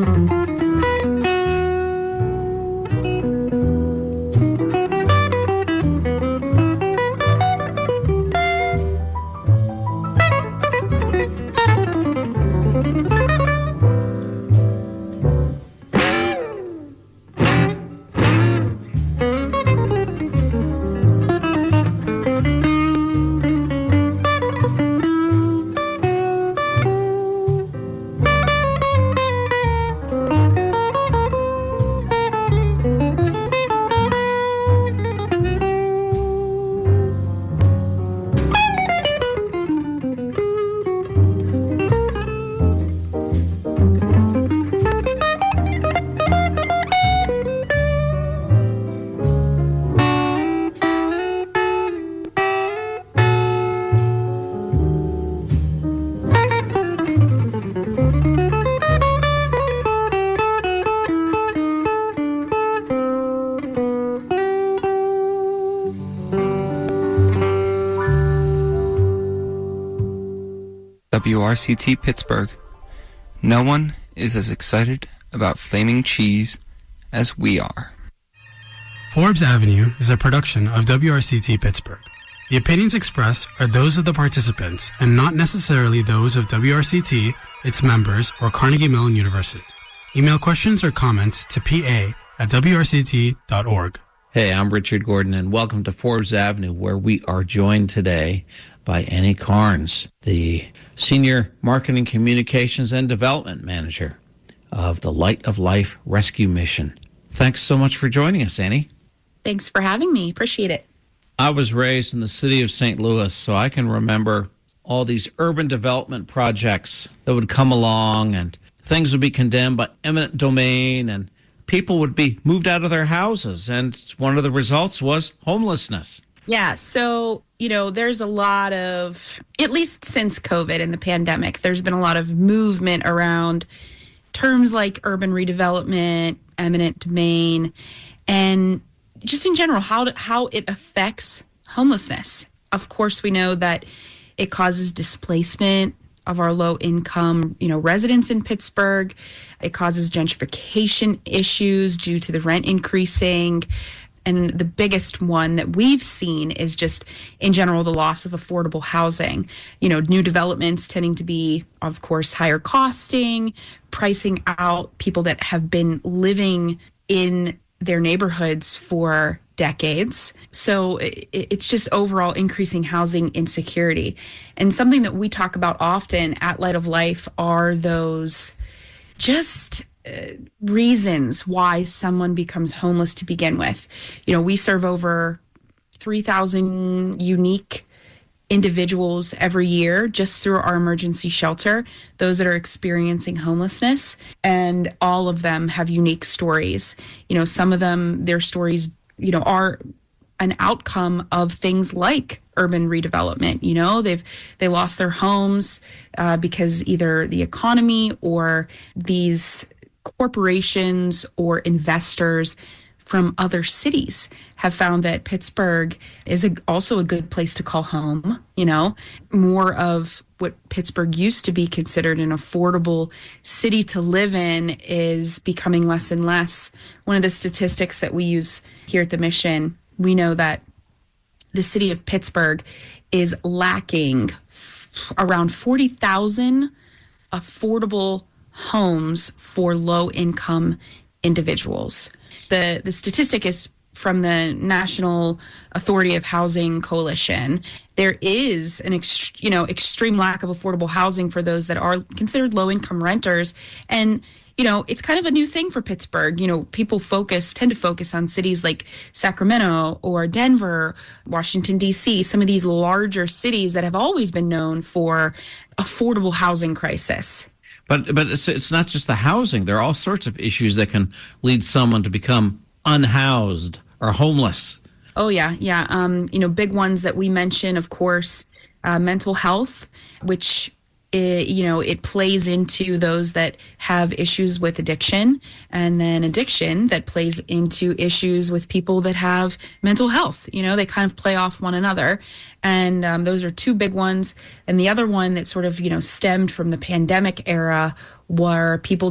WRCT Pittsburgh. No one is as excited about flaming cheese as we are. Forbes Avenue is a production of WRCT Pittsburgh. The opinions expressed are those of the participants and not necessarily those of WRCT, its members, or Carnegie Mellon University. Email questions or comments to pa@wrct.org. Hey, I'm Richard Gordon, and welcome to Forbes Avenue, where we are joined today by Annie Carnes, the Senior Marketing Communications and Development Manager of the Light of Life Rescue Mission. Thanks so much for joining us, Annie. Thanks for having me. Appreciate it. I was raised in the city of St. Louis, so I can remember all these urban development projects that would come along, and things would be condemned by eminent domain, and people would be moved out of their houses, and one of the results was homelessness. Yeah, so, there's a lot of, at least since COVID and the pandemic, there's been a lot of movement around terms like urban redevelopment, eminent domain, and just in general, how it affects homelessness. Of course, we know that it causes displacement of our low-income, residents in Pittsburgh. It causes gentrification issues due to the rent increasing. And the biggest one that we've seen is just, in general, the loss of affordable housing. New developments tending to be, of course, higher costing, pricing out people that have been living in their neighborhoods for decades. So it's just overall increasing housing insecurity. And something that we talk about often at Light of Life are those just reasons why someone becomes homeless to begin with. We serve over 3,000 unique individuals every year just through our emergency shelter, those that are experiencing homelessness, and all of them have unique stories. Some of them, their stories, are an outcome of things like urban redevelopment. They lost their homes because either the economy or these corporations or investors from other cities have found that Pittsburgh is also a good place to call home. More of what Pittsburgh used to be considered an affordable city to live in is becoming less and less. One of the statistics that we use here at the mission, we know that the city of Pittsburgh is lacking around 40,000 affordable homes for low-income individuals. The statistic is from the National Authority of Housing Coalition. There is an extreme lack of affordable housing for those that are considered low-income renters, and it's kind of a new thing for Pittsburgh. People tend to focus on cities like Sacramento or Denver, Washington, D.C., some of these larger cities that have always been known for affordable housing crisis. But it's not just the housing. There are all sorts of issues that can lead someone to become unhoused or homeless. Oh, yeah. Big ones that we mention, of course, mental health, which it plays into those that have issues with addiction, and then addiction that plays into issues with people that have mental health. They kind of play off one another. And those are two big ones. And the other one that sort of, stemmed from the pandemic era were people that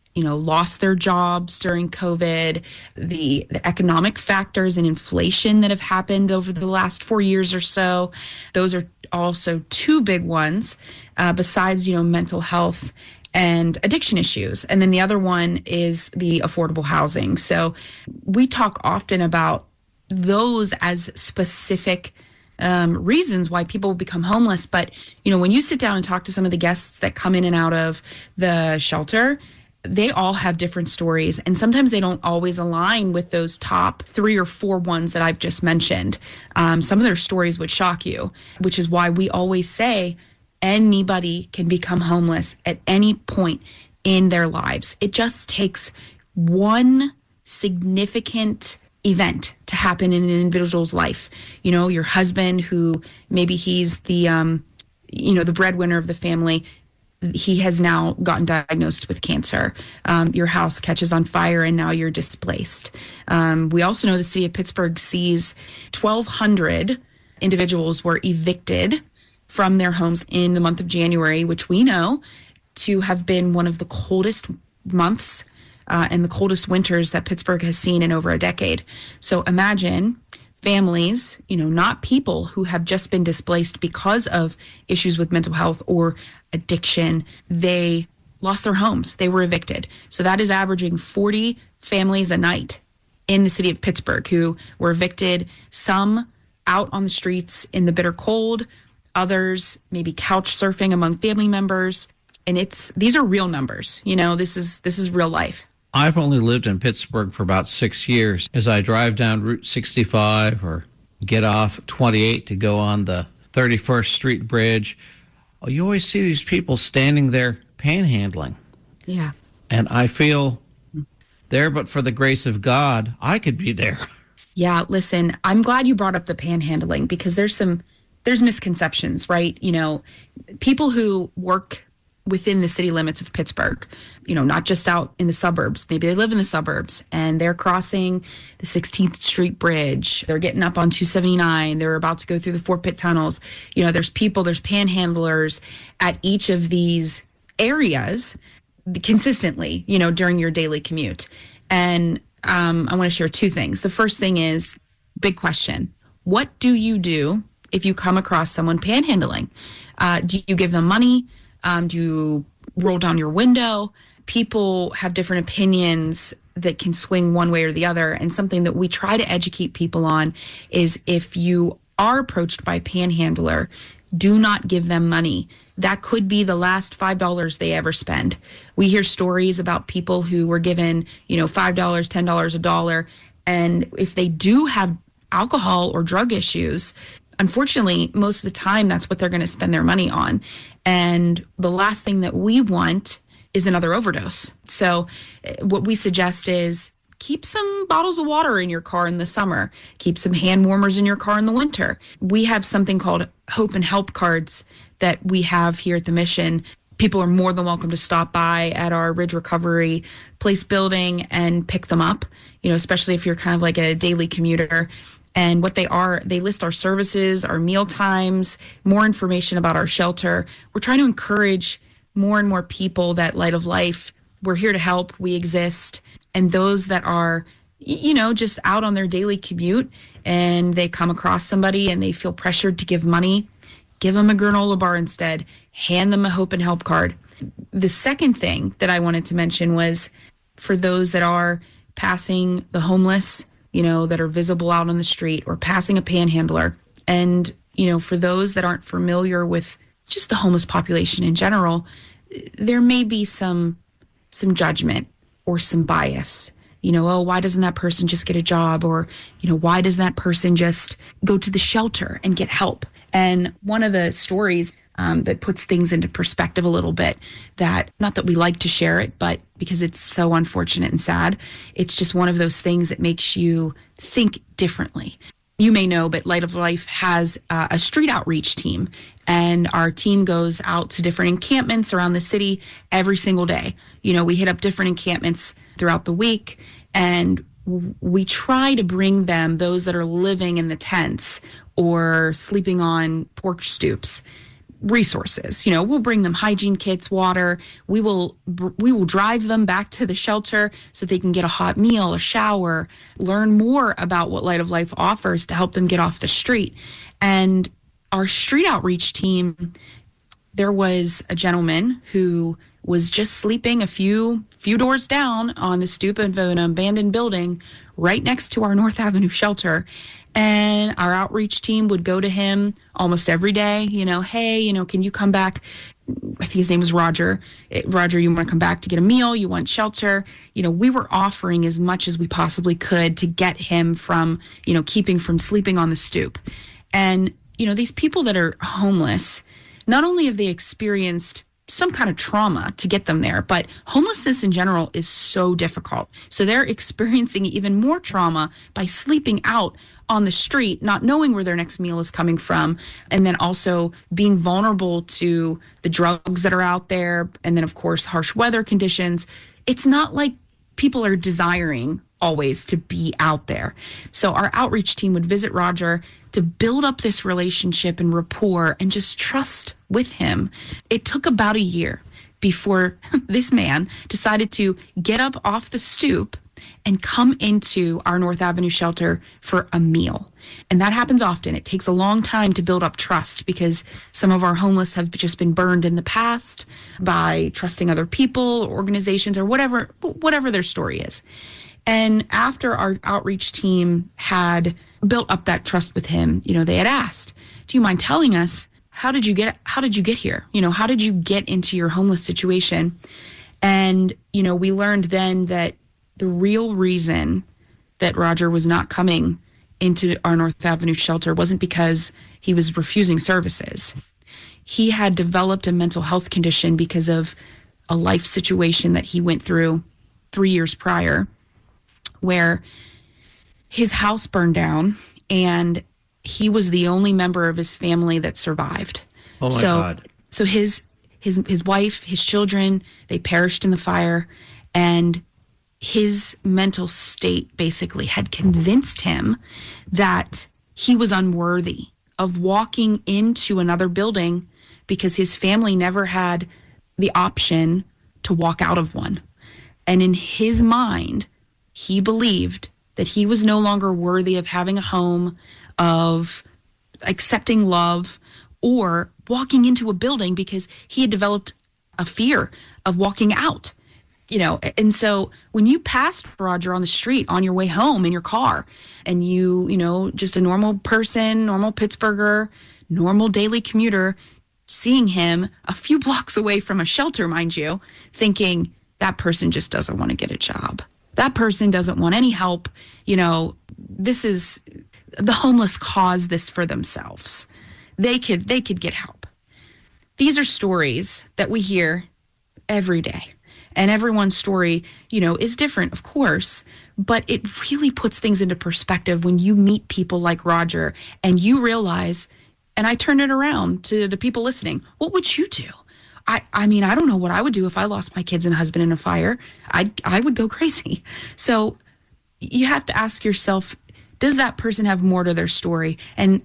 lost their jobs during COVID, the economic factors and inflation that have happened over the last 4 years or so. Those are also two big ones, besides, mental health and addiction issues. And then the other one is the affordable housing. So we talk often about those as specific reasons why people become homeless. But, when you sit down and talk to some of the guests that come in and out of the shelter, they all have different stories. And sometimes they don't always align with those top 3 or 4 ones that I've just mentioned. Some of their stories would shock you, which is why we always say anybody can become homeless at any point in their lives. It just takes one significant event to happen in an individual's life. Your husband, who maybe he's the breadwinner of the family, he has now gotten diagnosed with cancer. Your house catches on fire and now you're displaced. We also know the city of Pittsburgh sees 1,200 individuals were evicted from their homes in the month of January, which we know to have been one of the coldest months and the coldest winters that Pittsburgh has seen in over a decade. So imagine families, not people who have just been displaced because of issues with mental health or addiction. They lost their homes. They were evicted. So that is averaging 40 families a night in the city of Pittsburgh who were evicted, some out on the streets in the bitter cold, others maybe couch surfing among family members. And these are real numbers. This is real life. I've only lived in Pittsburgh for about 6 years. As I drive down Route 65 or get off 28 to go on the 31st Street Bridge, you always see these people standing there panhandling. Yeah. And I feel there, but for the grace of God, I could be there. Yeah, listen, I'm glad you brought up the panhandling because there's misconceptions, right? People who work within the city limits of Pittsburgh, not just out in the suburbs. Maybe they live in the suburbs and they're crossing the 16th Street Bridge. They're getting up on 279. They're about to go through the Fort Pitt tunnels. There's panhandlers at each of these areas consistently, during your daily commute. And I want to share 2 things. The first thing is, big question. What do you do if you come across someone panhandling? Do you give them money? Do you roll down your window? People have different opinions that can swing one way or the other. And something that we try to educate people on is if you are approached by a panhandler, do not give them money. That could be the last $5 they ever spend. We hear stories about people who were given, $5, $10, $1. And if they do have alcohol or drug issues, unfortunately, most of the time, that's what they're going to spend their money on. And the last thing that we want is another overdose. So what we suggest is keep some bottles of water in your car in the summer. Keep some hand warmers in your car in the winter. We have something called Hope and Help cards that we have here at the Mission. People are more than welcome to stop by at our Ridge Recovery Place building and pick them up, especially if you're kind of like a daily commuter. And what they are, they list our services, our meal times, more information about our shelter. We're trying to encourage more and more people that Light of Life, we're here to help, we exist. And those that are, just out on their daily commute and they come across somebody and they feel pressured to give money, give them a granola bar instead, hand them a Hope and Help card. The second thing that I wanted to mention was for those that are passing the homeless, that are visible out on the street or passing a panhandler. And, for those that aren't familiar with just the homeless population in general, there may be some judgment or some bias. Why doesn't that person just get a job? Or, why does that person just go to the shelter and get help? And one of the stories that puts things into perspective a little bit, that not that we like to share it, but because it's so unfortunate and sad, it's just one of those things that makes you think differently. You may know, but Light of Life has a street outreach team, and our team goes out to different encampments around the city every single day. We hit up different encampments throughout the week, and we try to bring them, those that are living in the tents or sleeping on porch stoops, resources. We'll bring them hygiene kits, water. We will drive them back to the shelter so they can get a hot meal, a shower, learn more about what Light of Life offers to help them get off the street. And our street outreach team, there was a gentleman who was just sleeping a few doors down on the stoop of an abandoned building right next to our North Avenue shelter. And our outreach team would go to him almost every day, hey, can you come back? I think his name was Roger. Roger, you want to come back to get a meal? You want shelter? We were offering as much as we possibly could to get him from, keeping from sleeping on the stoop. And, these people that are homeless, not only have they experienced some kind of trauma to get them there, but homelessness in general is so difficult. So they're experiencing even more trauma by sleeping out on the street, not knowing where their next meal is coming from, and then also being vulnerable to the drugs that are out there, and then of course harsh weather conditions. It's not like people are desiring always to be out there. So our outreach team would visit Roger to build up this relationship and rapport and just trust with him. It took about a year before this man decided to get up off the stoop and come into our North Avenue shelter for a meal. And that happens often. It takes a long time to build up trust because some of our homeless have just been burned in the past by trusting other people, organizations, or whatever their story is. And after our outreach team had built up that trust with him, they had asked, do you mind telling us, how did you get here? How did you get into your homeless situation? And, we learned then that the real reason that Roger was not coming into our North Avenue shelter wasn't because he was refusing services. He had developed a mental health condition because of a life situation that he went through 3 years prior, where his house burned down and he was the only member of his family that survived. Oh my God. So his wife, his children, they perished in the fire, and his mental state basically had convinced him that he was unworthy of walking into another building because his family never had the option to walk out of one. And in his mind, he believed that he was no longer worthy of having a home, of accepting love, or walking into a building because he had developed a fear of walking out. And so when you passed Roger on the street on your way home in your car, and you, just a normal person, normal Pittsburgher, normal daily commuter, seeing him a few blocks away from a shelter, mind you, thinking that person just doesn't want to get a job. That person doesn't want any help. This is the homeless cause this for themselves. They could get help. These are stories that we hear every day. And everyone's story, is different, of course, but it really puts things into perspective when you meet people like Roger and you realize, and I turn it around to the people listening, what would you do? I mean, I don't know what I would do if I lost my kids and husband in a fire. I would go crazy. So you have to ask yourself, does that person have more to their story? And,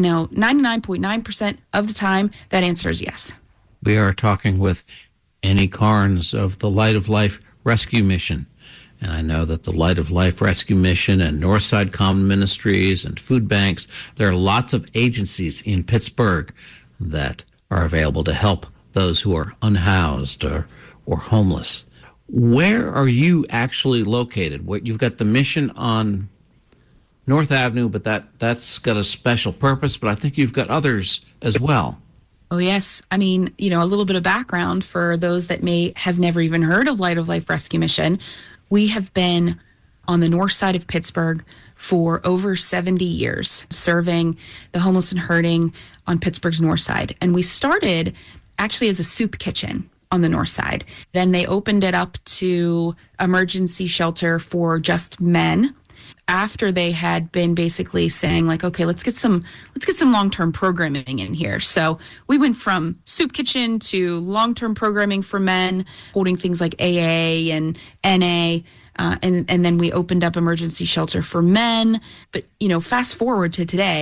99.9% of the time, that answer is yes. We are talking with Annie Carnes of the Light of Life Rescue Mission. And I know that the Light of Life Rescue Mission and Northside Common Ministries and food banks, there are lots of agencies in Pittsburgh that are available to help those who are unhoused or homeless. Where are you actually located? You've got the mission on North Avenue, but that's got a special purpose, but I think you've got others as well. Oh, yes. I mean, a little bit of background for those that may have never even heard of Light of Life Rescue Mission. We have been on the north side of Pittsburgh for over 70 years, serving the homeless and hurting on Pittsburgh's north side. And we started actually as a soup kitchen on the north side. Then they opened it up to emergency shelter for just men, after they had been basically saying like, okay, let's get some long-term programming in here. So we went from soup kitchen to long-term programming for men, holding things like AA and NA. And then we opened up emergency shelter for men. But, fast forward to today,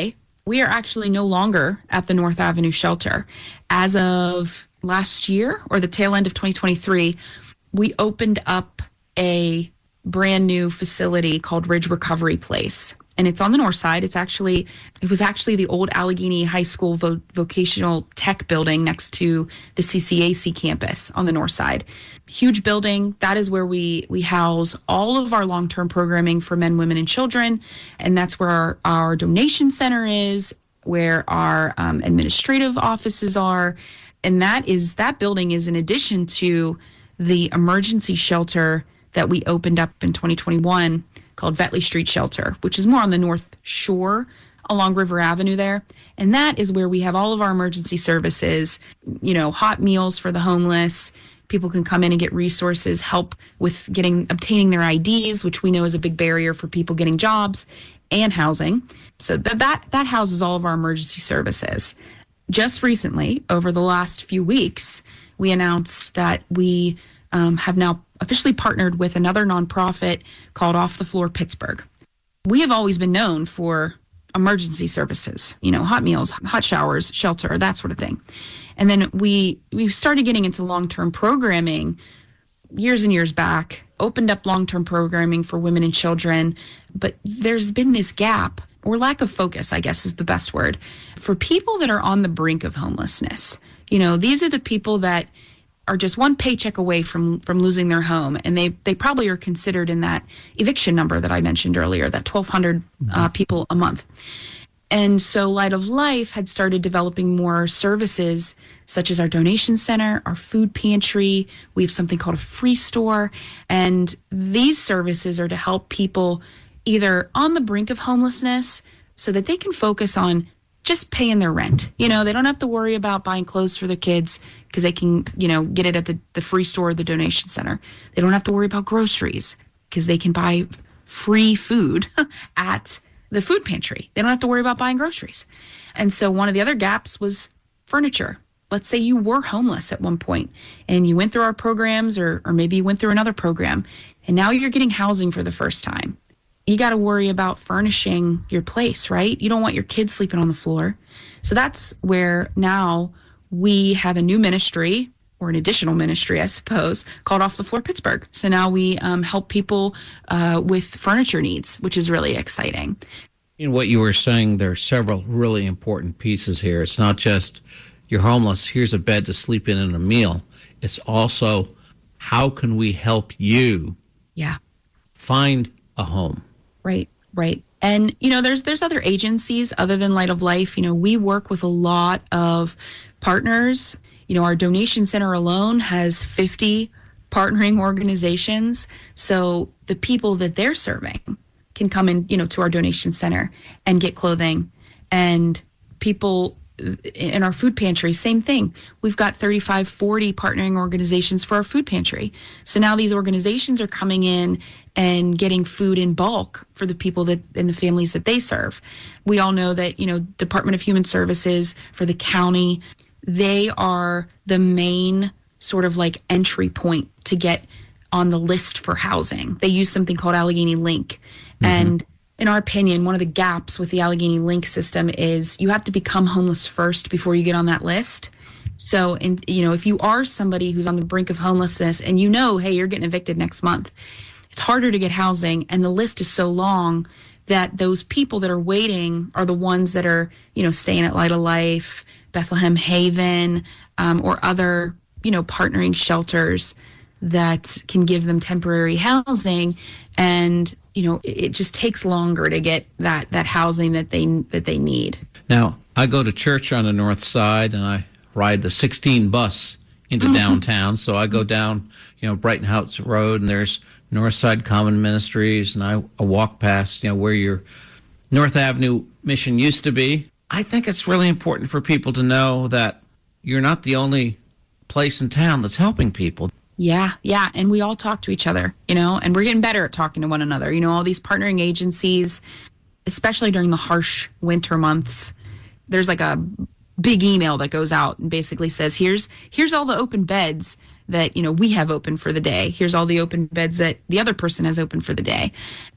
we are actually no longer at the North Avenue shelter. As of last year, or the tail end of 2023, we opened up a brand new facility called Ridge Recovery Place. And it's on the north side. It was actually the old Allegheny High School vocational tech building next to the CCAC campus on the north side. Huge building. That is where we house all of our long-term programming for men, women, and children. And that's where our donation center is, where our administrative offices are. And that building is in addition to the emergency shelter that we opened up in 2021 called Vetley Street Shelter, which is more on the North Shore along River Avenue there. And that is where we have all of our emergency services, hot meals for the homeless. People can come in and get resources, help with obtaining their IDs, which we know is a big barrier for people getting jobs, and housing. So that houses all of our emergency services. Just recently, over the last few weeks, we announced that we have now officially partnered with another nonprofit called Off the Floor Pittsburgh. We have always been known for emergency services, hot meals, hot showers, shelter, that sort of thing. And then we started getting into long-term programming years and years back, opened up long-term programming for women and children, but there's been this gap, or lack of focus, I guess is the best word, for people that are on the brink of homelessness. These are the people that are just one paycheck away from losing their home, and they probably are considered in that eviction number that I mentioned earlier, that 1,200 people a month. And so Light of Life had started developing more services, such as our donation center, our food pantry. We have something called a free store, and these services are to help people either on the brink of homelessness so that they can focus on just paying their rent. They don't have to worry about buying clothes for their kids because they can, get it at the free store or the donation center. They don't have to worry about groceries because they can buy free food at the food pantry. They don't have to worry about buying groceries. And so one of the other gaps was furniture. Let's say you were homeless at one point and you went through our programs, or maybe you went through another program, and now you're getting housing for the first time. You got to worry about furnishing your place, right? You don't want your kids sleeping on the floor. So that's where now we have a new ministry, or an additional ministry, I suppose, called Off the Floor Pittsburgh. So now we help people with furniture needs, which is really exciting. In what you were saying, there are several really important pieces here. It's not just you're homeless, here's a bed to sleep in and a meal. It's also, how can we help you find a home? Right. And, there's other agencies other than Light of Life. We work with a lot of partners. Our donation center alone has 50 partnering organizations. So the people that they're serving can come in, to our donation center and get clothing. And people in our food pantry, same thing. We've got 35, 40 partnering organizations for our food pantry. So now these organizations are coming in and getting food in bulk for the people that and the families that they serve. We all know that, Department of Human Services for the county, they are the main sort of like entry point to get on the list for housing. They use something called Allegheny Link. Mm-hmm. And in our opinion, one of the gaps with the Allegheny Link system is you have to become homeless first before you get on that list. So, if you are somebody who's on the brink of homelessness and hey, you're getting evicted next month, it's harder to get housing, and the list is so long that those people that are waiting are the ones that are, staying at Light of Life, Bethlehem Haven, or other, partnering shelters that can give them temporary housing. And, it just takes longer to get that housing that they need. Now, I go to church on the north side, and I ride the 16 bus into downtown. So I go down, Brighton House Road, and there's Northside Common Ministries, and I walk past, where your North Avenue mission used to be. I think it's really important for people to know that you're not the only place in town that's helping people. Yeah. And we all talk to each other, and we're getting better at talking to one another. All these partnering agencies, especially during the harsh winter months, there's like a big email that goes out and basically says, here's all the open beds that, we have open for the day. Here's all the open beds that the other person has open for the day.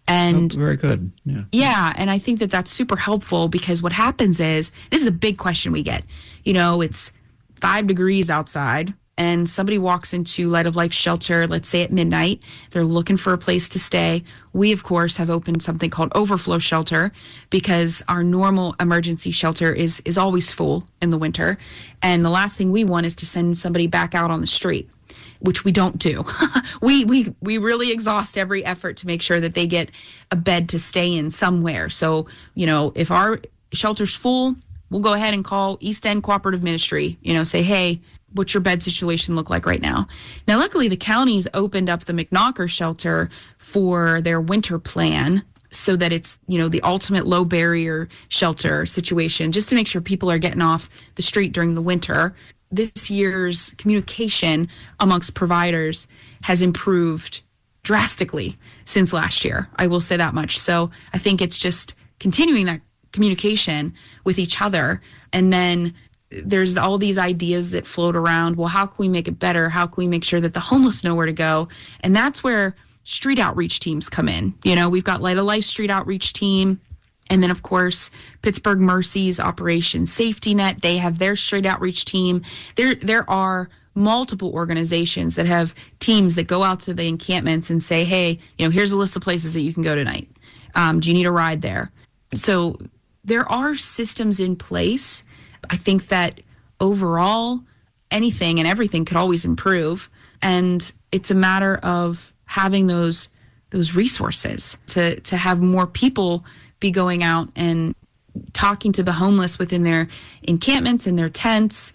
And very good. Yeah. Yeah, and I think that that's super helpful because what happens is, this is a big question we get. It's 5 degrees outside and somebody walks into Light of Life shelter, let's say at midnight. They're looking for a place to stay. We, of course, have opened something called Overflow Shelter because our normal emergency shelter is always full in the winter. And the last thing we want is to send somebody back out on the street, which we don't do. we really exhaust every effort to make sure that they get a bed to stay in somewhere. So, if our shelter's full, we'll go ahead and call East End Cooperative Ministry, say, hey, what's your bed situation look like right now? Now, luckily, the county's opened up the McKnocker shelter for their winter plan so that it's, the ultimate low barrier shelter situation, just to make sure people are getting off the street during the winter. This year's communication amongst providers has improved drastically since last year. I will say that much. So I think it's just continuing that communication with each other. And then there's all these ideas that float around. Well, how can we make it better? How can we make sure that the homeless know where to go? And that's where street outreach teams come in. We've got Light of Life street outreach team. And then, of course, Pittsburgh Mercy's Operation Safety Net, they have their street outreach team. There are multiple organizations that have teams that go out to the encampments and say, hey, here's a list of places that you can go tonight. Do you need a ride there? So there are systems in place. I think that overall, anything and everything could always improve. And it's a matter of having those resources to have more people be going out and talking to the homeless within their encampments and their tents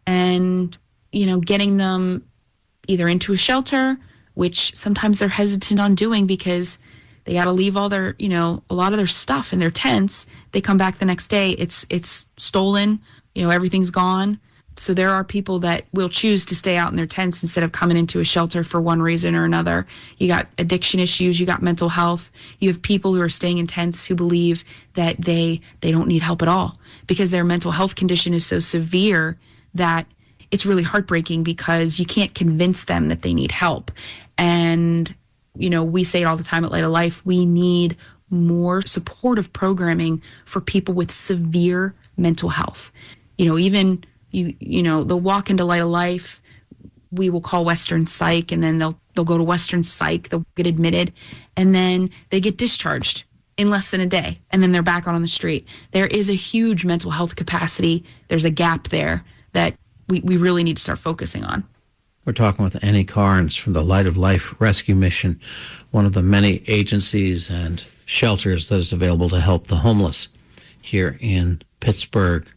and, getting them either into a shelter, which sometimes they're hesitant on doing because they got to leave all their, a lot of their stuff in their tents. They come back the next day, it's stolen, everything's gone. So there are people that will choose to stay out in their tents instead of coming into a shelter for one reason or another. You got addiction issues, you got mental health. You have people who are staying in tents who believe that they don't need help at all because their mental health condition is so severe that it's really heartbreaking because you can't convince them that they need help. And, we say it all the time at Light of Life, we need more supportive programming for people with severe mental health. Even they'll walk into Light of Life, we will call Western Psych, and then they'll go to Western Psych, they'll get admitted, and then they get discharged in less than a day, and then they're back out on the street. There is a huge mental health capacity. There's a gap there that we really need to start focusing on. We're talking with Annie Carnes from the Light of Life Rescue Mission, one of the many agencies and shelters that is available to help the homeless here in Pittsburgh.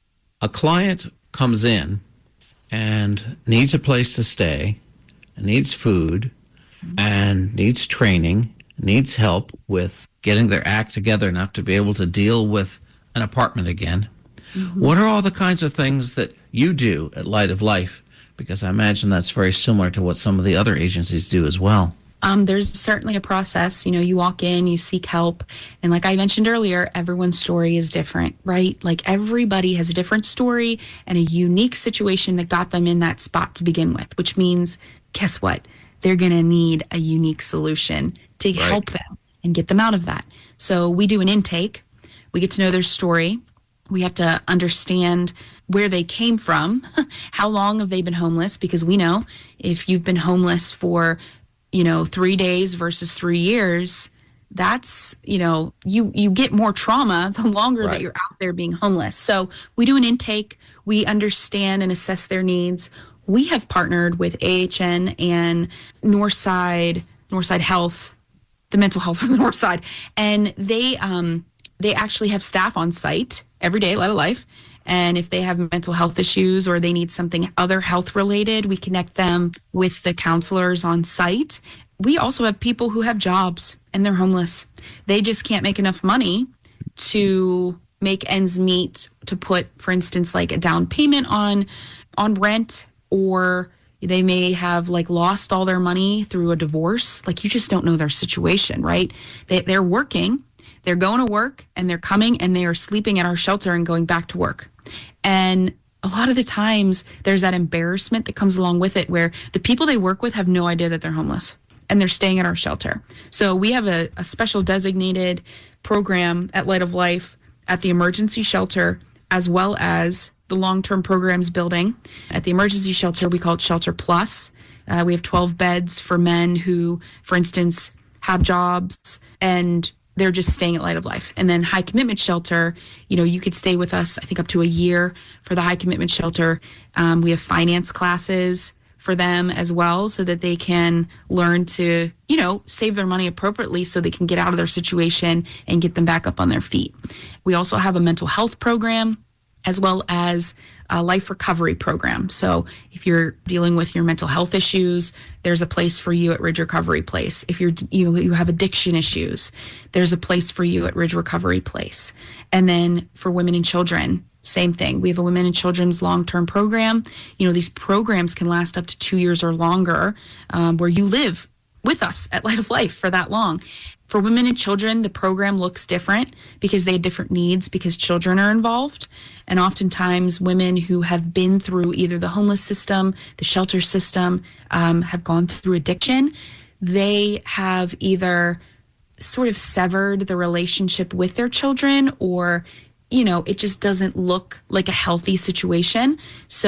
A client comes in and needs a place to stay, needs food, and needs training, needs help with getting their act together enough to be able to deal with an apartment again. Mm-hmm. What are all the kinds of things that you do at Light of Life? Because I imagine that's very similar to what some of the other agencies do as well. There's certainly a process. You walk in, you seek help. And like I mentioned earlier, everyone's story is different, right? Like everybody has a different story and a unique situation that got them in that spot to begin with, which means, guess what? They're going to need a unique solution to help them and get them out of that. So we do an intake. We get to know their story. We have to understand where they came from. How long have they been homeless? Because we know if you've been homeless for 3 days versus 3 years, that's, you get more trauma the longer that you're out there being homeless. So we do an intake. We understand and assess their needs. We have partnered with AHN and Northside Health, the mental health from the Northside, and they actually have staff on site every day, Light of Life. And if they have mental health issues or they need something other health related, we connect them with the counselors on site. We also have people who have jobs and they're homeless. They just can't make enough money to make ends meet to put, for instance, like a down payment on rent, or they may have lost all their money through a divorce. You just don't know their situation, right? They're working. They're going to work and they're coming and they are sleeping at our shelter and going back to work. And a lot of the times there's that embarrassment that comes along with it where the people they work with have no idea that they're homeless. and they're staying at our shelter. So we have a special designated program at Light of Life at the emergency shelter, as well as the long-term programs building. At the emergency shelter, we call it Shelter Plus. We have 12 beds for men who, for instance, have jobs and they're just staying at Light of Life. And then high commitment shelter, you could stay with us, I think, up to a year for the high commitment shelter. We have finance classes for them as well, so that they can learn to, save their money appropriately so they can get out of their situation and get them back up on their feet. We also have a mental health program, as well as a life recovery program. So if you're dealing with your mental health issues, there's a place for you at Ridge Recovery Place. If you have addiction issues, there's a place for you at Ridge Recovery Place. And then for women and children, same thing. We have a women and children's long-term program. These programs can last up to 2 years or longer, where you live with us at Light of Life for that long. For women and children, the program looks different because they have different needs, because children are involved. And oftentimes women who have been through either the homeless system, the shelter system, have gone through addiction. They have either sort of severed the relationship with their children, or it just doesn't look like a healthy situation.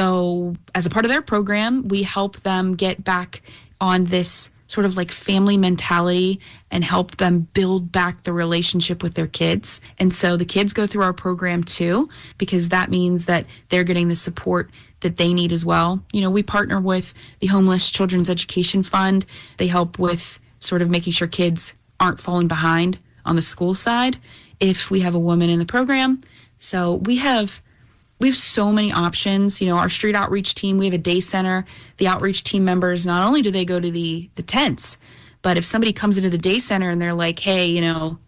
So as a part of their program, we help them get back on this sort of like family mentality and help them build back the relationship with their kids. And so the kids go through our program too, because that means that they're getting the support that they need as well. We partner with the Homeless Children's Education Fund. They help with sort of making sure kids aren't falling behind on the school side if we have a woman in the program. So we have so many options. Our street outreach team, we have a day center. The outreach team members, not only do they go to the tents, but if somebody comes into the day center and they're like, hey,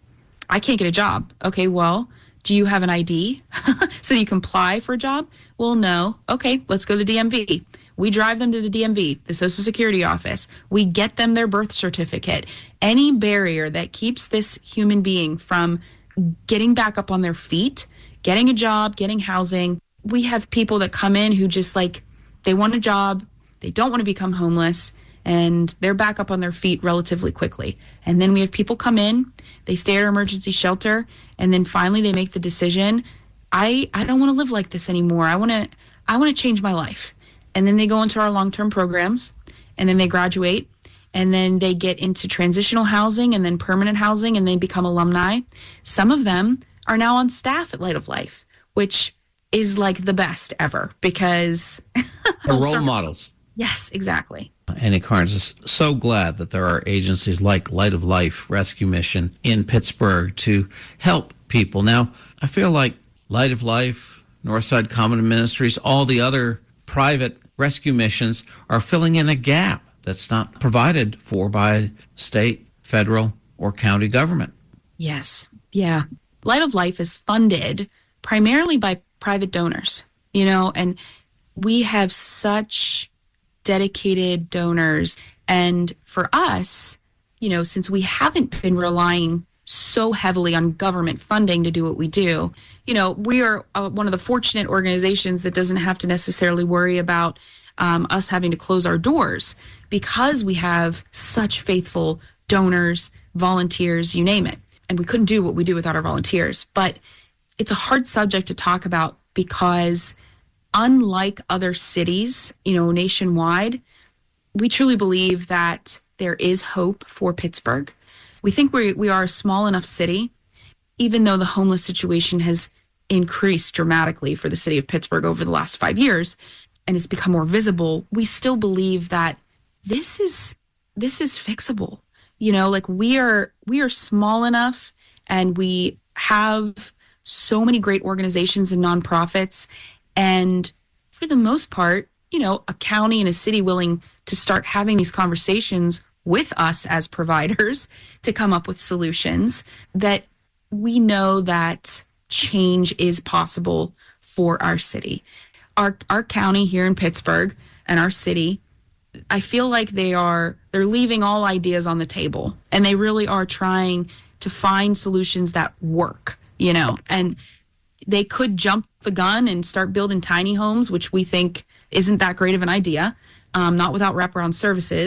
I can't get a job. Okay, well, do you have an ID so you can apply for a job? Well, no. Okay, let's go to the DMV. We drive them to the DMV, the Social Security office. We get them their birth certificate. Any barrier that keeps this human being from getting back up on their feet, getting a job, getting housing. We have people that come in who just they want a job, they don't want to become homeless, and they're back up on their feet relatively quickly. And then we have people come in, they stay at our emergency shelter, and then finally they make the decision, I don't want to live like this anymore. I want to change my life. And then they go into our long-term programs, and then they graduate, and then they get into transitional housing and then permanent housing, and they become alumni. Some of them are now on staff at Light of Life, which is like the best ever, because the role models. Yes, exactly. Annie Carnes is so glad that there are agencies like Light of Life Rescue Mission in Pittsburgh to help people. Now, I feel like Light of Life, Northside Common Ministries, all the other private rescue missions are filling in a gap that's not provided for by state, federal, or county government. Yes. Yeah. Light of Life is funded primarily by private donors, and we have such dedicated donors. And for us, since we haven't been relying so heavily on government funding to do what we do, we are one of the fortunate organizations that doesn't have to necessarily worry about us having to close our doors, because we have such faithful donors, volunteers, you name it. And we couldn't do what we do without our volunteers. But it's a hard subject to talk about, because unlike other cities, nationwide, we truly believe that there is hope for Pittsburgh. We think we are a small enough city, even though the homeless situation has increased dramatically for the city of Pittsburgh over the last 5 years and it's become more visible. We still believe that this is fixable. We are small enough, and we have so many great organizations and nonprofits. And for the most part, a county and a city willing to start having these conversations with us as providers to come up with solutions, that we know that change is possible for our city. Our county here in Pittsburgh and our city, I feel like they're leaving all ideas on the table, and they really are trying to find solutions that work, and they could jump the gun and start building tiny homes, which we think isn't that great of an idea, not without wraparound services.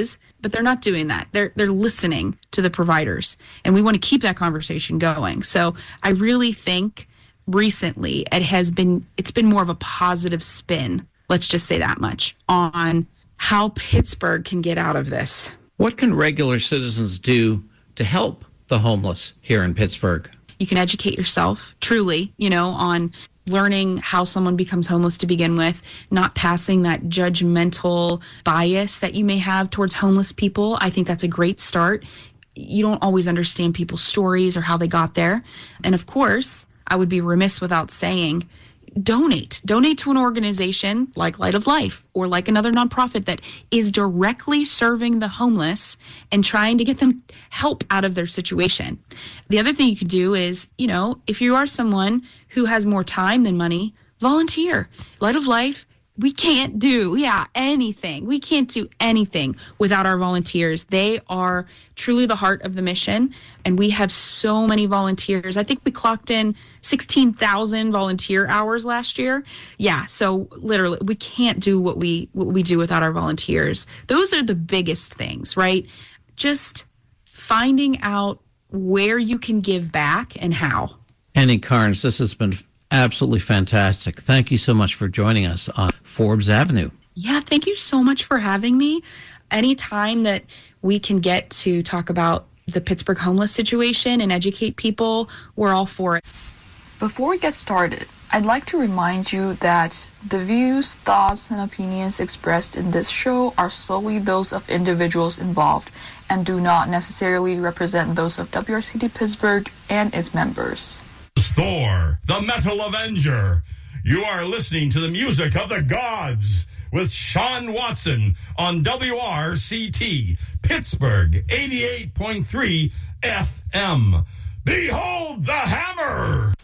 but they're not doing that. They're listening to the providers, and we want to keep that conversation going. So I really think recently it's been more of a positive spin, let's just say that much, on how Pittsburgh can get out of this. What can regular citizens do to help the homeless here in Pittsburgh? You can educate yourself, truly, on learning how someone becomes homeless to begin with, not passing that judgmental bias that you may have towards homeless people. I think that's a great start. You don't always understand people's stories or how they got there. And of course, I would be remiss without saying, donate to an organization like Light of Life or like another nonprofit that is directly serving the homeless and trying to get them help out of their situation. The other thing you could do is, if you are someone who has more time than money, volunteer. Light of Life, we can't do anything. We can't do anything without our volunteers. They are truly the heart of the mission, and we have so many volunteers. I think we clocked in 16,000 volunteer hours last year. Yeah, so literally we can't do what we do without our volunteers. Those are the biggest things, right? Just finding out where you can give back and how. Annie Carnes, this has been absolutely fantastic. Thank you so much for joining us on Forbes Avenue. Yeah, thank you so much for having me. Anytime that we can get to talk about the Pittsburgh homeless situation and educate people, we're all for it. Before we get started, I'd like to remind you that the views, thoughts, and opinions expressed in this show are solely those of individuals involved and do not necessarily represent those of WRCT Pittsburgh and its members. Thor, the Metal Avenger. You are listening to the music of the gods with Sean Watson on WRCT, Pittsburgh 88.3 FM. Behold the hammer!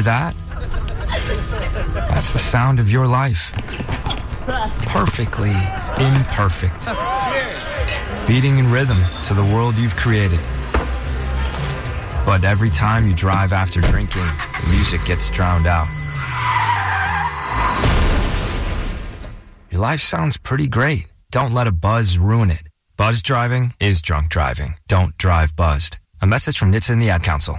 hear that? That's the sound of your life. Perfectly imperfect. Beating in rhythm to the world you've created. But every time you drive after drinking, the music gets drowned out. Your life sounds pretty great. Don't let a buzz ruin it. Buzz driving is drunk driving. Don't drive buzzed. A message from NHTSA and the Ad Council.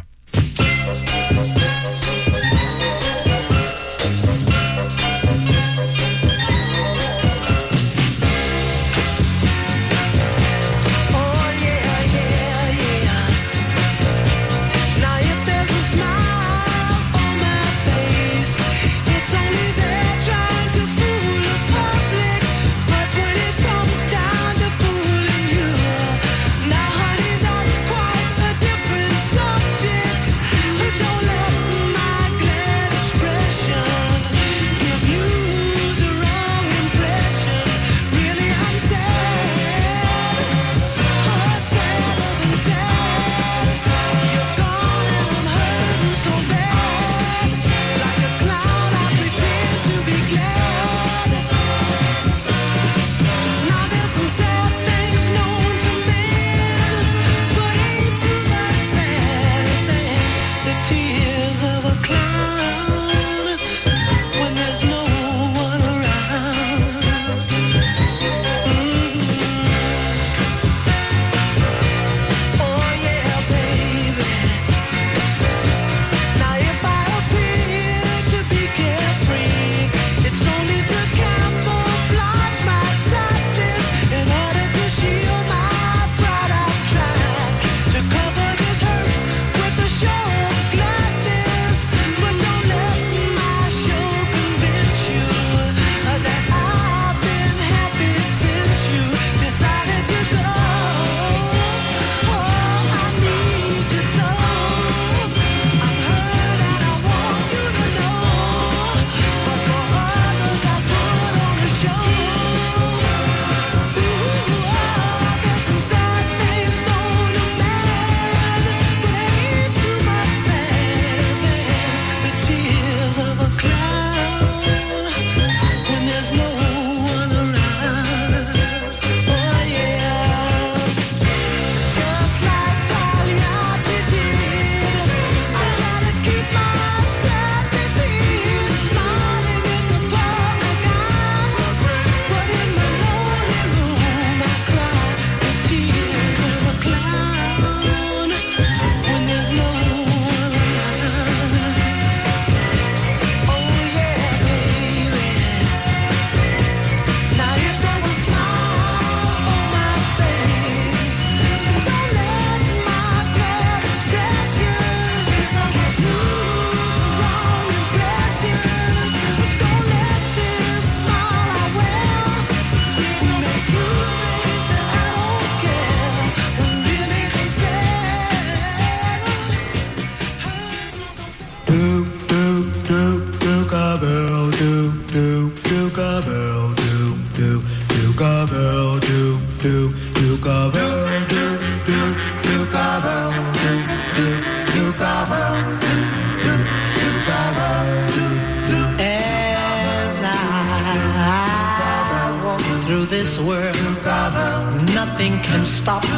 Nothing can stop the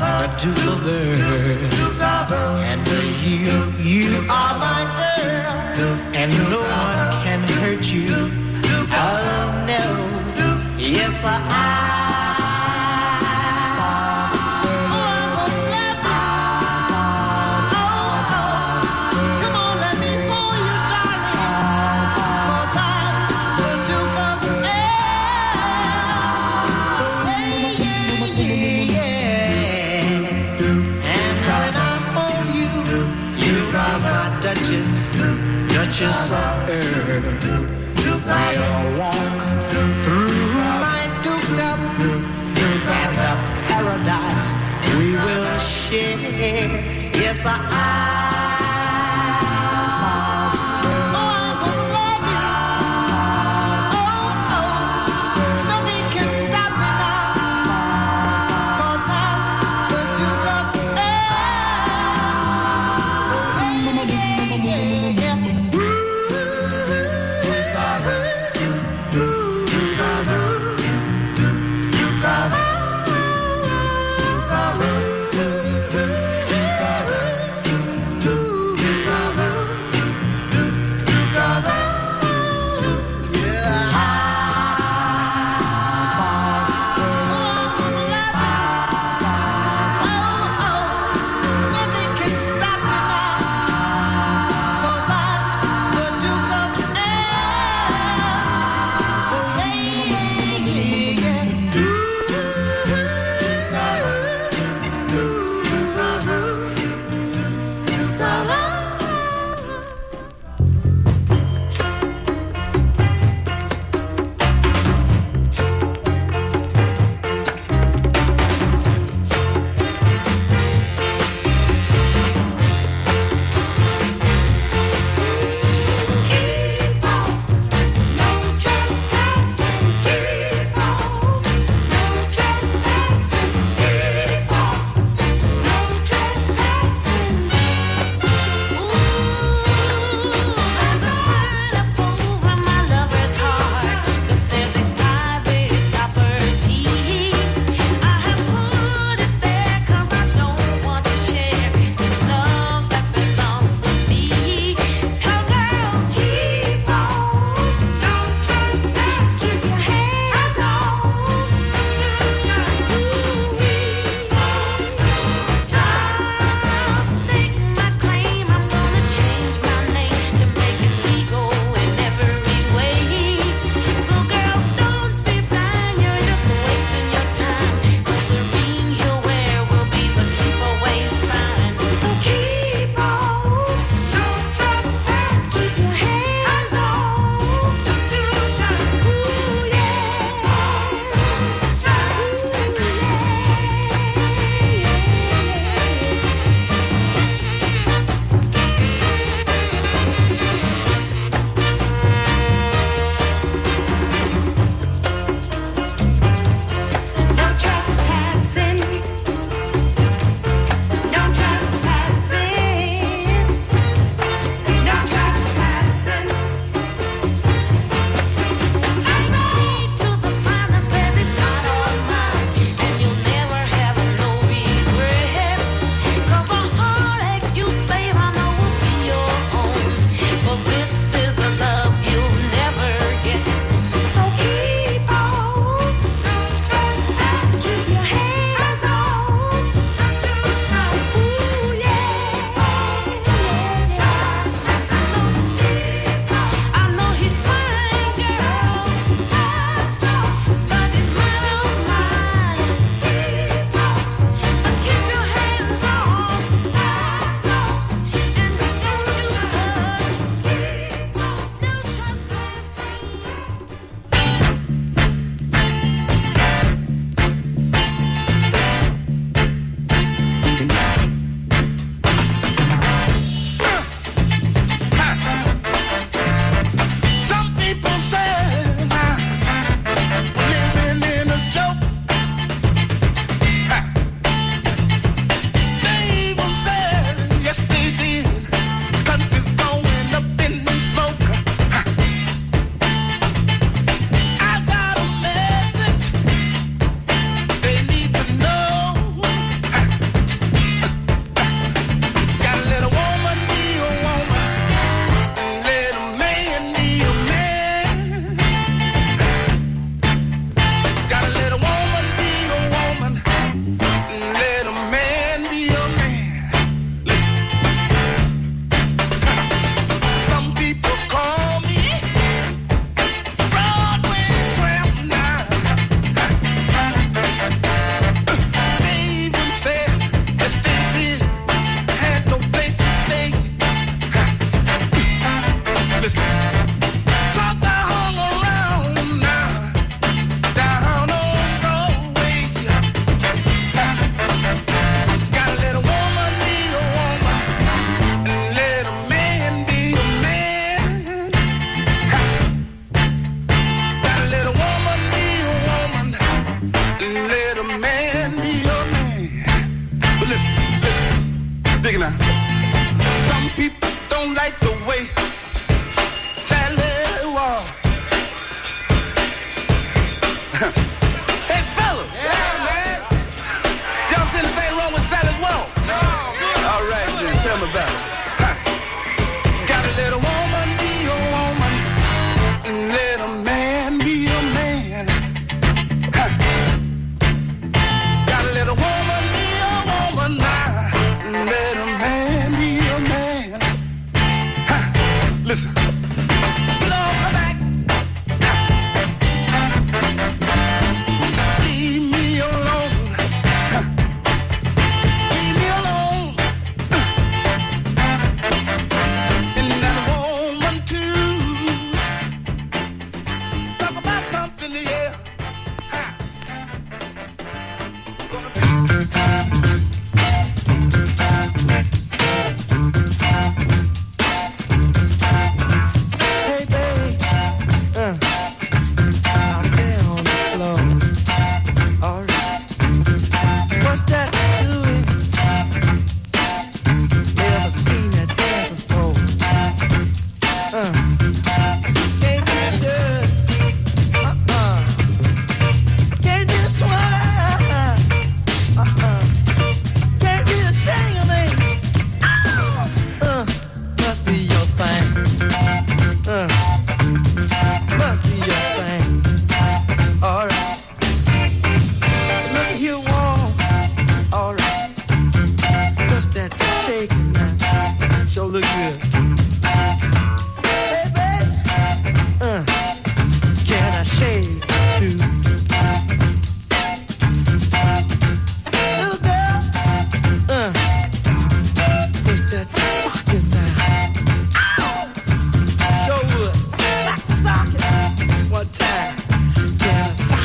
Duke-a-bird. And you are my girl, and no one can hurt you. Oh no, yes I. Duchess of Earth, we'll walk through my dukedom, and the paradise we will share. Yes,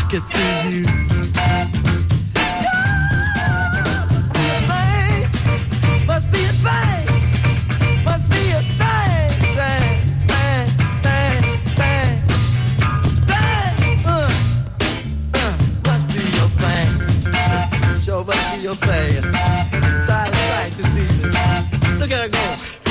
get through you. Must be a thing. Must be a thing. Thing. Must be your thing. Sure must be your thing. Side to sight to see you. Look at her go.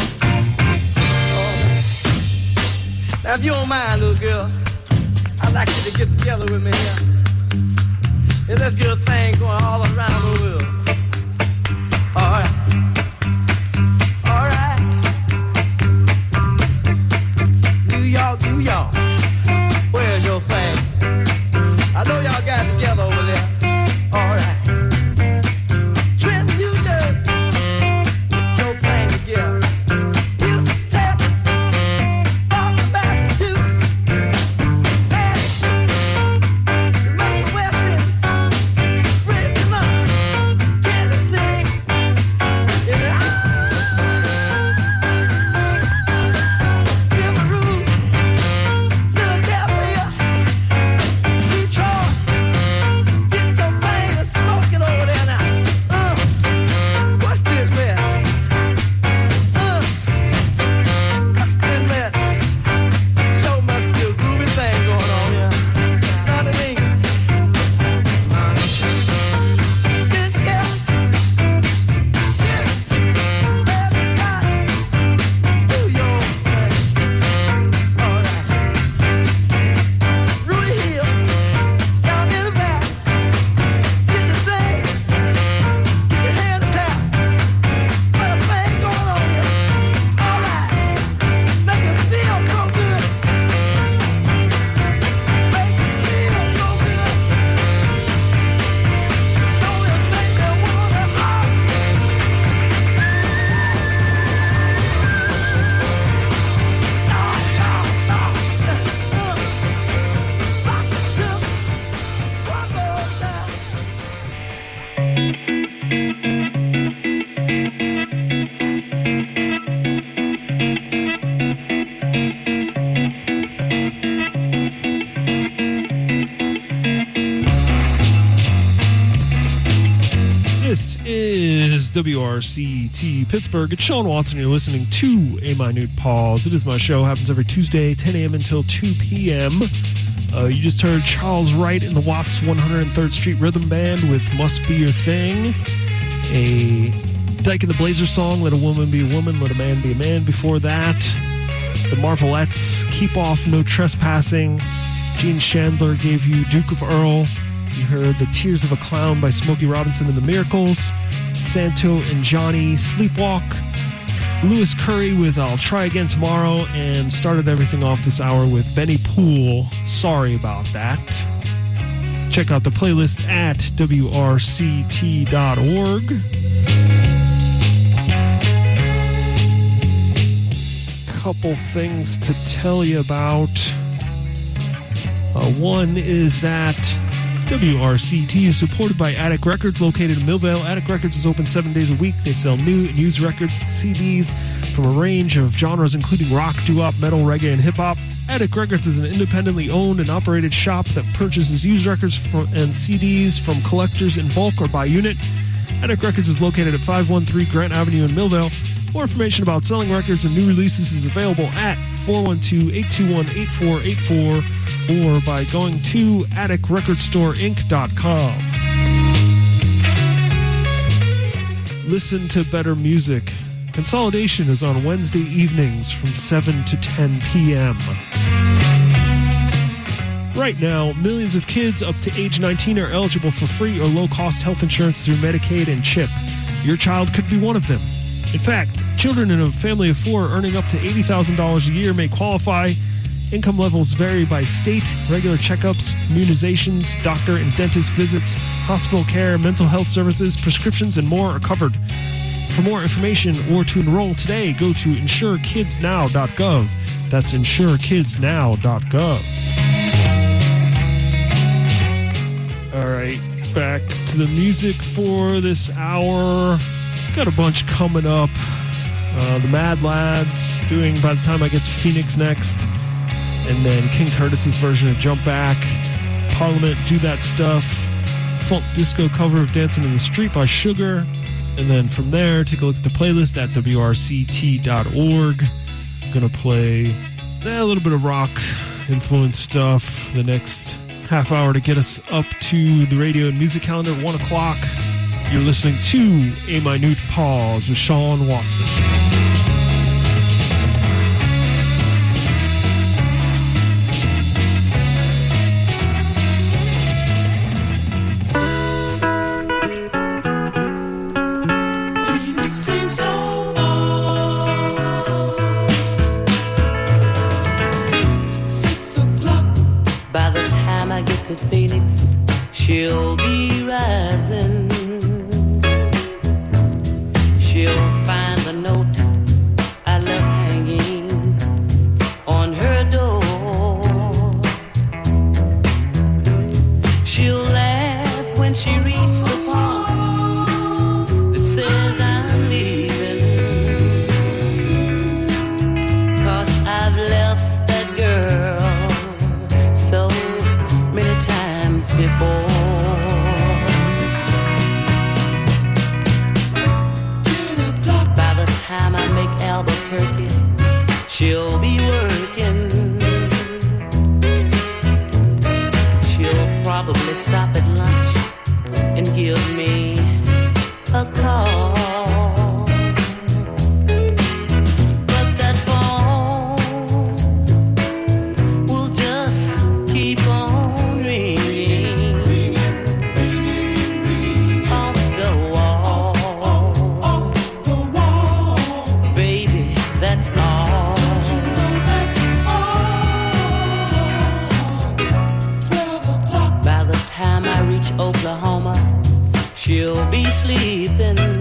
Now, if you don't mind, little girl, I'd like you to get together with me here. And let's get a thing going all around the world. All right. All right. New York, New York. Where's your thing? I know y'all got together over there. All right. Trenton, New Jersey. Your thing together. WRCT Pittsburgh. It's Sean Watson. You're listening to A Minute Pause. It is my show. Happens every Tuesday, 10 a.m. until 2 p.m. You just heard Charles Wright and the Watts 103rd Street Rhythm Band with Must Be Your Thing. A Dyke and the Blazers song, Let a Woman Be a Woman, Let a Man Be a Man. Before that, the Marvelettes, Keep Off, No Trespassing. Gene Chandler gave you Duke of Earl. You heard The Tears of a Clown by Smokey Robinson and the Miracles. Santo and Johnny, Sleepwalk. Lewis Curry with I'll Try Again Tomorrow. And started everything off this hour with Benny Poole, Sorry About That. Check out the playlist at WRCT.org. Couple things to tell you about. One is that WRCT is supported by Attic Records, located in Millvale. Attic Records is open 7 days a week. They sell new and used records, CDs from a range of genres, including rock, doo-wop, metal, reggae, and hip-hop. Attic Records is an independently owned and operated shop that purchases used records and CDs from collectors in bulk or by unit. Attic Records is located at 513 Grant Avenue in Millvale. More information about selling records and new releases is available at 412-821-8484 or by going to atticrecordstorinc.com. Listen to better music. Consolidation is on Wednesday evenings from 7 to 10 p.m. Right now, millions of kids up to age 19 are eligible for free or low-cost health insurance through Medicaid and CHIP. Your child could be one of them. In fact, children in a family of 4 earning up to $80,000 a year may qualify. Income levels vary by state. Regular checkups, immunizations, doctor and dentist visits, hospital care, mental health services, prescriptions, and more are covered. For more information or to enroll today, go to insurekidsnow.gov. That's insurekidsnow.gov. All right, back to the music for this hour. Got a bunch coming up. The Mad Lads doing By the Time I Get to Phoenix next. And then King Curtis's version of Jump Back. Parliament, Do That Stuff, folk disco cover of Dancing in the Street by Sugar. And then from there, take a look at the playlist at wrct.org. I'm going to play a little bit of rock influenced stuff the next half hour to get us up to the radio and music calendar at 1 o'clock. You're listening to A Minute Pause with Sean Watson. To Phoenix, she'll be rising. She'll find the note I left hanging on her door. She'll laugh when she reads the part that says I'm leaving, 'cause I've left that girl so many times before. By the time I make Albuquerque, she'll be working. She'll probably stop at lunch and give me a call. But that phone will just keep on ringing off the wall. Baby, that's all. By the time I reach Oklahoma, she'll be sleeping.